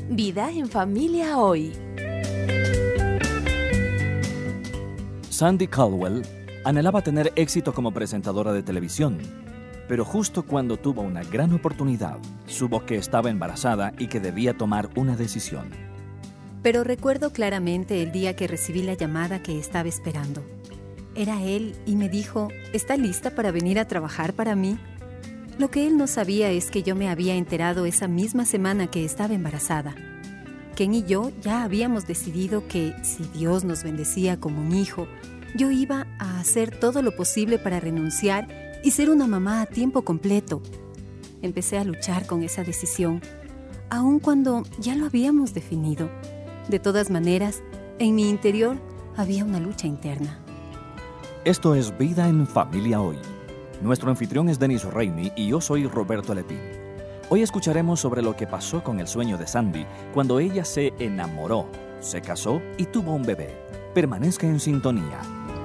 Vida en Familia Hoy. Sandy Caldwell anhelaba tener éxito como presentadora de televisión, pero justo cuando tuvo una gran oportunidad, supo que estaba embarazada y que debía tomar una decisión. Pero recuerdo claramente el día que recibí la llamada que estaba esperando. Era él y me dijo, ¿está lista para venir a trabajar para mí? Lo que él no sabía es que yo me había enterado esa misma semana que estaba embarazada. Ken y yo ya habíamos decidido que, si Dios nos bendecía como un hijo, yo iba a hacer todo lo posible para renunciar y ser una mamá a tiempo completo. Empecé a luchar con esa decisión, aun cuando ya lo habíamos definido. De todas maneras, en mi interior había una lucha interna. Esto es Vida en Familia Hoy. Nuestro anfitrión es Denis Reini y yo soy Roberto Lepín. Hoy escucharemos sobre lo que pasó con el sueño de Sandy cuando ella se enamoró, se casó y tuvo un bebé. Permanezca en sintonía.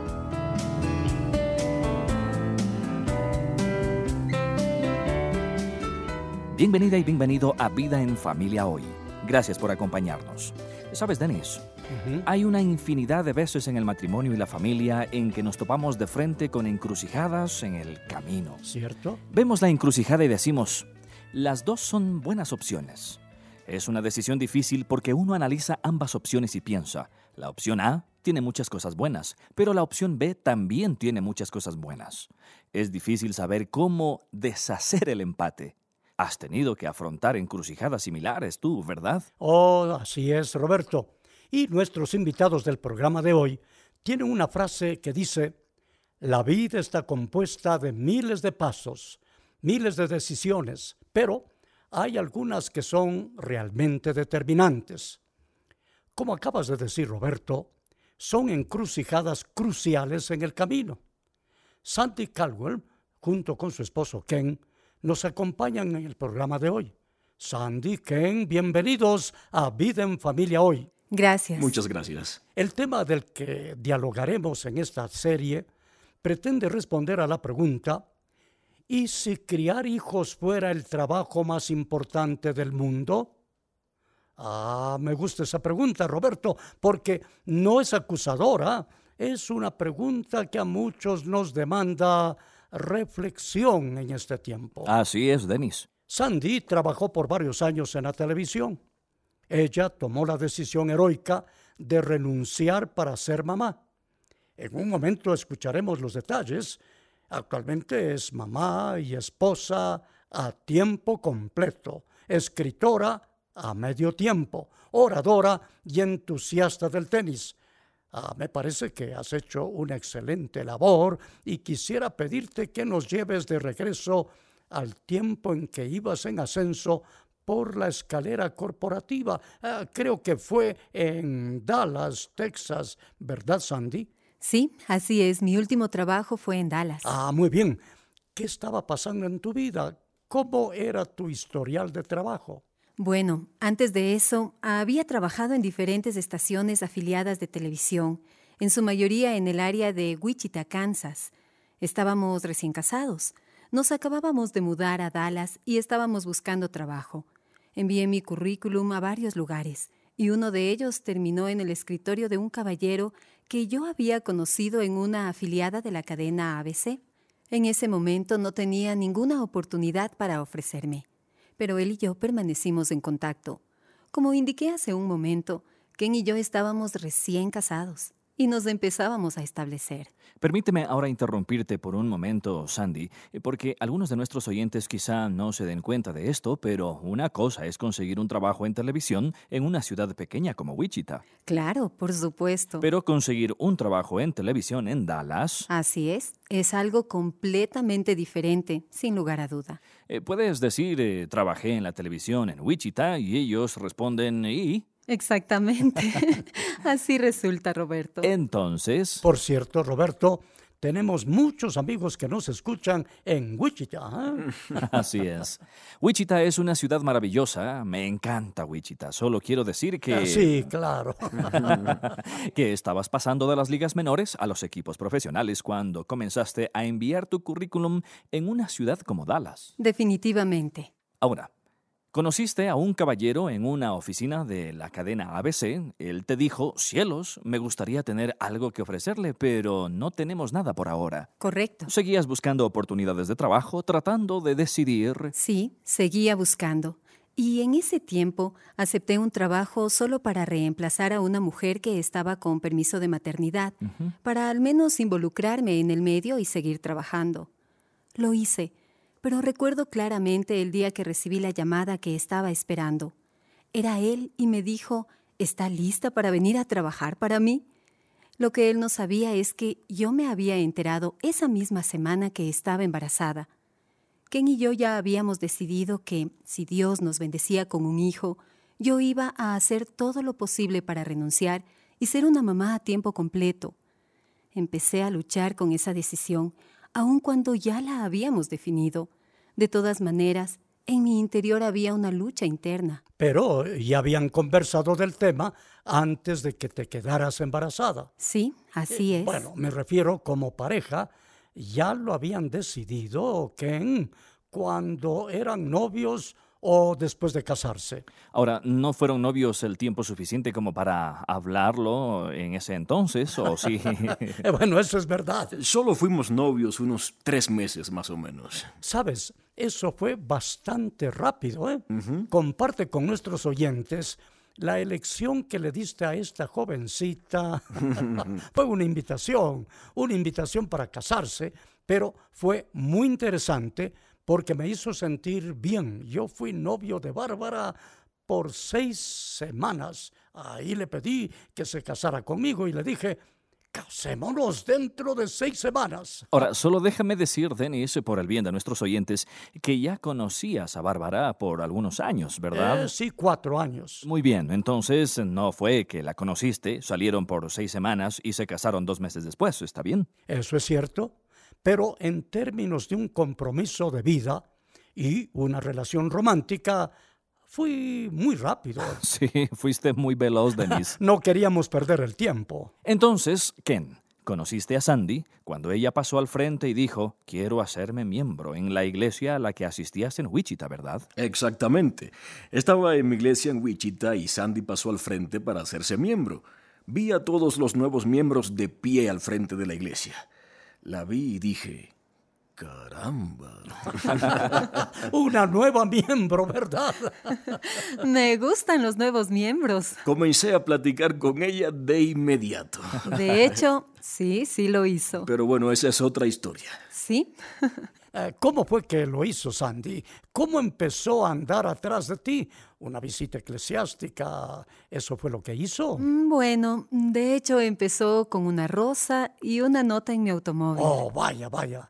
Bienvenida y bienvenido a Vida en Familia Hoy. Gracias por acompañarnos. ¿Sabes, Denis? Hay una infinidad de veces en el matrimonio y la familia en que nos topamos de frente con encrucijadas en el camino. ¿Cierto? Vemos la encrucijada y decimos, las dos son buenas opciones. Es una decisión difícil porque uno analiza ambas opciones y piensa, la opción A tiene muchas cosas buenas, pero la opción B también tiene muchas cosas buenas. Es difícil saber cómo deshacer el empate. Has tenido que afrontar encrucijadas similares tú, ¿verdad? Oh, así es, Roberto. Y nuestros invitados del programa de hoy tienen una frase que dice, la vida está compuesta de miles de pasos, miles de decisiones, pero hay algunas que son realmente determinantes. Como acabas de decir, Roberto, son encrucijadas cruciales en el camino. Sandy Caldwell, junto con su esposo Ken, nos acompañan en el programa de hoy. Sandy, Ken, bienvenidos a Vida en Familia Hoy. Gracias. Muchas gracias. El tema del que dialogaremos en esta serie pretende responder a la pregunta, ¿y si criar hijos fuera el trabajo más importante del mundo? Me gusta esa pregunta, Roberto, porque no es acusadora, es una pregunta que a muchos nos demanda reflexión en este tiempo. Así es, Denis. Sandy trabajó por varios años en la televisión. Ella tomó la decisión heroica de renunciar para ser mamá. En un momento escucharemos los detalles. Actualmente es mamá y esposa a tiempo completo, escritora a medio tiempo, oradora y entusiasta del tenis. Me parece que has hecho una excelente labor y quisiera pedirte que nos lleves de regreso al tiempo en que ibas en ascenso por la escalera corporativa. Creo que fue en Dallas, Texas, ¿verdad, Sandy? Sí, así es. Mi último trabajo fue en Dallas. Muy bien. ¿Qué estaba pasando en tu vida? ¿Cómo era tu historial de trabajo? Bueno, antes de eso, había trabajado en diferentes estaciones afiliadas de televisión, en su mayoría en el área de Wichita, Kansas. Estábamos recién casados. Nos acabábamos de mudar a Dallas y estábamos buscando trabajo. Envié mi currículum a varios lugares y uno de ellos terminó en el escritorio de un caballero que yo había conocido en una afiliada de la cadena ABC. En ese momento no tenía ninguna oportunidad para ofrecerme, pero él y yo permanecimos en contacto. Como indiqué hace un momento, Ken y yo estábamos recién casados y nos empezábamos a establecer. Permíteme ahora interrumpirte por un momento, Sandy, porque algunos de nuestros oyentes quizá no se den cuenta de esto, pero una cosa es conseguir un trabajo en televisión en una ciudad pequeña como Wichita. Claro, por supuesto. Pero conseguir un trabajo en televisión en Dallas... Así es algo completamente diferente, sin lugar a duda. Puedes decir, trabajé en la televisión en Wichita y ellos responden, ¿y? Exactamente. Así resulta, Roberto. Entonces... Por cierto, Roberto, tenemos muchos amigos que nos escuchan en Wichita. Así es. Wichita es una ciudad maravillosa. Me encanta Wichita. Solo quiero decir que... Sí, claro. que estabas pasando de las ligas menores a los equipos profesionales cuando comenzaste a enviar tu currículum en una ciudad como Dallas. Definitivamente. Ahora, Conociste a un caballero en una oficina de la cadena ABC. Él te dijo, cielos, me gustaría tener algo que ofrecerle, pero no tenemos nada por ahora. Correcto. Seguías buscando oportunidades de trabajo, tratando de decidir. Sí, seguía buscando. Y en ese tiempo acepté un trabajo solo para reemplazar a una mujer que estaba con permiso de maternidad, para al menos involucrarme en el medio y seguir trabajando. Lo hice, pero recuerdo claramente el día que recibí la llamada que estaba esperando. Era él y me dijo, ¿está lista para venir a trabajar para mí? Lo que él no sabía es que yo me había enterado esa misma semana que estaba embarazada. Ken y yo ya habíamos decidido que, si Dios nos bendecía con un hijo, yo iba a hacer todo lo posible para renunciar y ser una mamá a tiempo completo. Empecé a luchar con esa decisión, aun cuando ya la habíamos definido. De todas maneras, en mi interior había una lucha interna. Pero ya habían conversado del tema antes de que te quedaras embarazada. Sí, así es. Bueno, me refiero como pareja, ya lo habían decidido, Ken, cuando eran novios o después de casarse. Ahora, ¿no fueron novios el tiempo suficiente como para hablarlo en ese entonces, o sí? Bueno, eso es verdad. Solo fuimos novios unos 3 meses más o menos. Sabes, eso fue bastante rápido, ¿eh? Comparte con nuestros oyentes la elección que le diste a esta jovencita. Fue una invitación para casarse, pero fue muy interesante porque me hizo sentir bien. Yo fui novio de Bárbara por 6 semanas. Ahí le pedí que se casara conmigo y le dije, casémonos dentro de 6 semanas. Ahora, solo déjame decir, Dennis, por el bien de nuestros oyentes, que ya conocías a Bárbara por algunos años, ¿verdad? Sí, 4 años. Muy bien, entonces no fue que la conociste, salieron por 6 semanas y se casaron 2 meses después, ¿está bien? Eso es cierto, pero en términos de un compromiso de vida y una relación romántica, fui muy rápido. Sí, fuiste muy veloz, Dennis. No queríamos perder el tiempo. Entonces, Ken, conociste a Sandy cuando ella pasó al frente y dijo, quiero hacerme miembro en la iglesia a la que asistías en Wichita, ¿verdad? Exactamente. Estaba en mi iglesia en Wichita y Sandy pasó al frente para hacerse miembro. Vi a todos los nuevos miembros de pie al frente de la iglesia. La vi y dije, caramba. Una nueva miembro, ¿verdad? Me gustan los nuevos miembros. Comencé a platicar con ella de inmediato. De hecho, sí lo hizo. Pero bueno, esa es otra historia. ¿Sí? ¿Cómo fue que lo hizo, Sandy? ¿Cómo empezó a andar atrás de ti? ¿Una visita eclesiástica? ¿Eso fue lo que hizo? Bueno, de hecho empezó con una rosa y una nota en mi automóvil. Oh, vaya.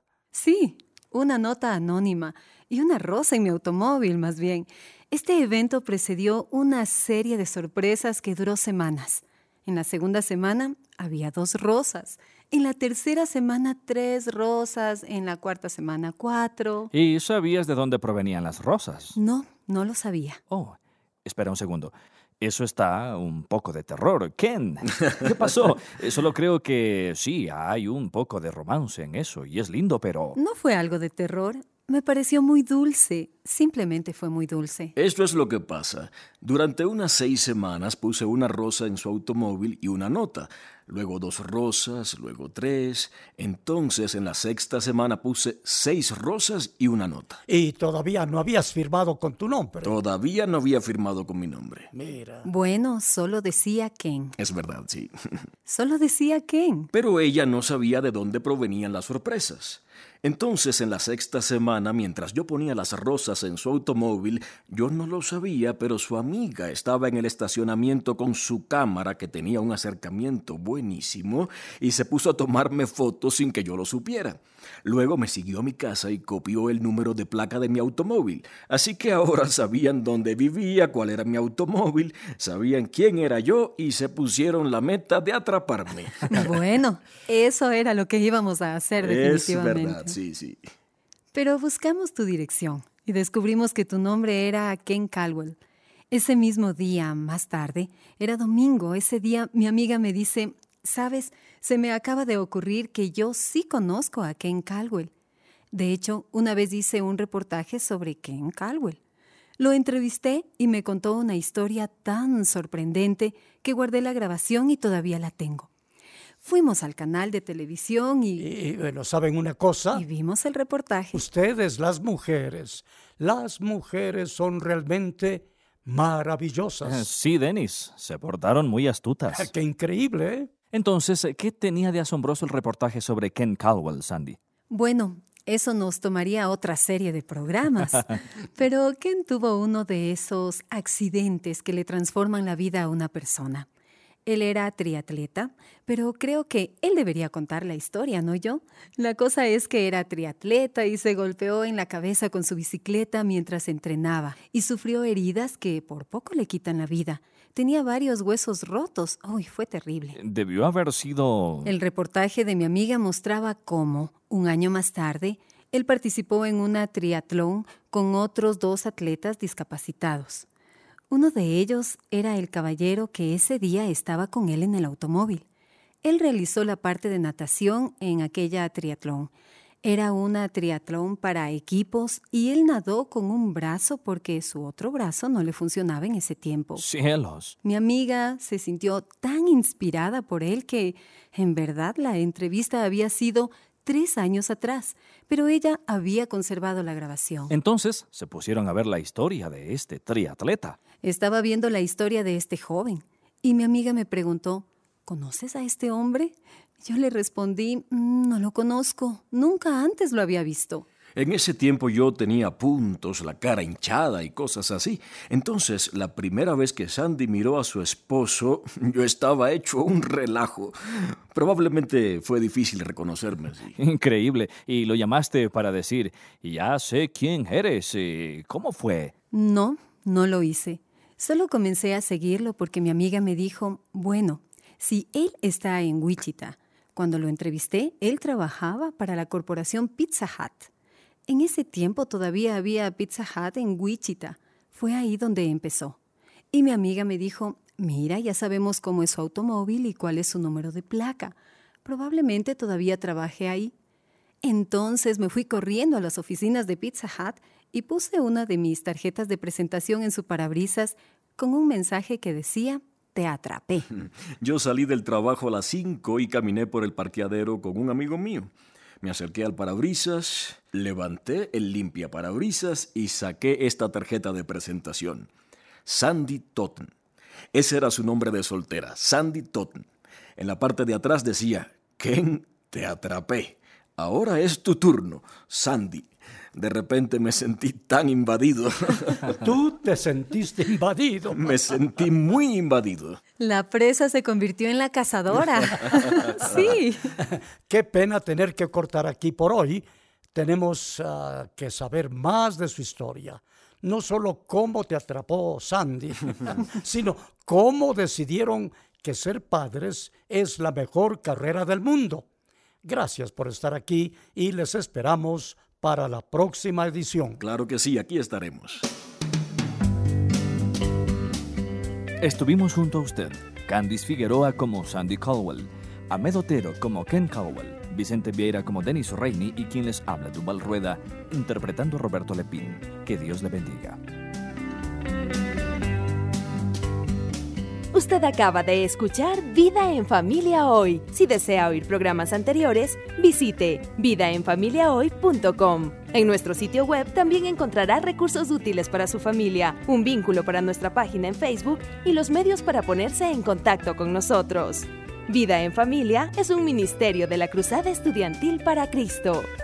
Sí, una nota anónima y una rosa en mi automóvil, más bien. Este evento precedió una serie de sorpresas que duró semanas. En la segunda semana había 2 rosas. En la tercera semana 3 rosas. En la cuarta semana 4. ¿Y sabías de dónde provenían las rosas? No lo sabía. Oh, espera un segundo. Eso está un poco de terror. Ken, ¿qué pasó? Solo creo que sí, hay un poco de romance en eso y es lindo, pero... No fue algo de terror. Me pareció muy dulce. Simplemente fue muy dulce. Esto es lo que pasa. Durante unas 6 semanas puse una rosa en su automóvil y una nota. Luego 2 rosas, luego 3. Entonces, en la 6ª semana puse 6 rosas y una nota. Y todavía no habías firmado con tu nombre. Todavía no había firmado con mi nombre. Mira. Bueno, solo decía Ken. Es verdad, sí. Solo decía Ken. Pero ella no sabía de dónde provenían las sorpresas. Entonces, en la 6ª semana, mientras yo ponía las rosas en su automóvil, yo no lo sabía, pero su amiga estaba en el estacionamiento con su cámara, que tenía un acercamiento buenísimo, y se puso a tomarme fotos sin que yo lo supiera. Luego me siguió a mi casa y copió el número de placa de mi automóvil. Así que ahora sabían dónde vivía, cuál era mi automóvil, sabían quién era yo y se pusieron la meta de atraparme. Bueno, eso era lo que íbamos a hacer definitivamente. Es verdad, sí. Pero buscamos tu dirección y descubrimos que tu nombre era Ken Caldwell. Ese mismo día, más tarde, era domingo. Ese día mi amiga me dice, ¿sabes? Se me acaba de ocurrir que yo sí conozco a Ken Caldwell. De hecho, una vez hice un reportaje sobre Ken Caldwell. Lo entrevisté y me contó una historia tan sorprendente que guardé la grabación y todavía la tengo. Fuimos al canal de televisión Y bueno, ¿saben una cosa? y vimos el reportaje. Ustedes, las mujeres son realmente maravillosas. Sí, Dennis, se portaron muy astutas. ¡Qué increíble! ¿Eh? Entonces, ¿qué tenía de asombroso el reportaje sobre Ken Caldwell, Sandy? Bueno, eso nos tomaría otra serie de programas. Pero Ken tuvo uno de esos accidentes que le transforman la vida a una persona. Él era triatleta, pero creo que él debería contar la historia, ¿no yo? La cosa es que era triatleta y se golpeó en la cabeza con su bicicleta mientras entrenaba y sufrió heridas que por poco le quitan la vida. Tenía varios huesos rotos. ¡Uy, fue terrible! Debió haber sido... El reportaje de mi amiga mostraba cómo, un año más tarde, él participó en una triatlón con otros 2 atletas discapacitados. Uno de ellos era el caballero que ese día estaba con él en el automóvil. Él realizó la parte de natación en aquella triatlón. Era una triatlón para equipos y él nadó con un brazo porque su otro brazo no le funcionaba en ese tiempo. ¡Cielos! Mi amiga se sintió tan inspirada por él que, en verdad, la entrevista había sido 3 años atrás, pero ella había conservado la grabación. Entonces, se pusieron a ver la historia de este triatleta. Estaba viendo la historia de este joven y mi amiga me preguntó, ¿conoces a este hombre? Yo le respondí, no lo conozco, nunca antes lo había visto. En ese tiempo yo tenía puntos, la cara hinchada y cosas así. Entonces, la primera vez que Sandy miró a su esposo, yo estaba hecho un relajo. Probablemente fue difícil reconocerme. Sí. Increíble. Y lo llamaste para decir, ya sé quién eres. ¿Cómo fue? No lo hice. Solo comencé a seguirlo porque mi amiga me dijo, bueno, si él está en Wichita. Cuando lo entrevisté, él trabajaba para la corporación Pizza Hut. En ese tiempo todavía había Pizza Hut en Wichita. Fue ahí donde empezó. Y mi amiga me dijo, mira, ya sabemos cómo es su automóvil y cuál es su número de placa. Probablemente todavía trabaje ahí. Entonces me fui corriendo a las oficinas de Pizza Hut y puse una de mis tarjetas de presentación en su parabrisas con un mensaje que decía, te atrapé. Yo salí del trabajo a las 5 y caminé por el parqueadero con un amigo mío. Me acerqué al parabrisas, levanté el limpiaparabrisas y saqué esta tarjeta de presentación. Sandy Totten. Ese era su nombre de soltera, Sandy Totten. En la parte de atrás decía, Ken, te atrapé. Ahora es tu turno, Sandy. De repente me sentí tan invadido. Tú te sentiste invadido. Me sentí muy invadido. La presa se convirtió en la cazadora. Sí. Qué pena tener que cortar aquí por hoy. Tenemos que saber más de su historia. No solo cómo te atrapó Sandy, sino cómo decidieron que ser padres es la mejor carrera del mundo. Gracias por estar aquí y les esperamos para la próxima edición. Claro que sí, aquí estaremos. Estuvimos junto a usted, Candice Figueroa como Sandy Caldwell, Ahmed Otero como Ken Caldwell, Vicente Vieira como Dennis Rainey y quien les habla, Duval Rueda, interpretando a Roberto Lepín. Que Dios le bendiga. Usted acaba de escuchar Vida en Familia Hoy. Si desea oír programas anteriores, visite vidaenfamiliahoy.com. En nuestro sitio web también encontrará recursos útiles para su familia, un vínculo para nuestra página en Facebook y los medios para ponerse en contacto con nosotros. Vida en Familia es un ministerio de la Cruzada Estudiantil para Cristo.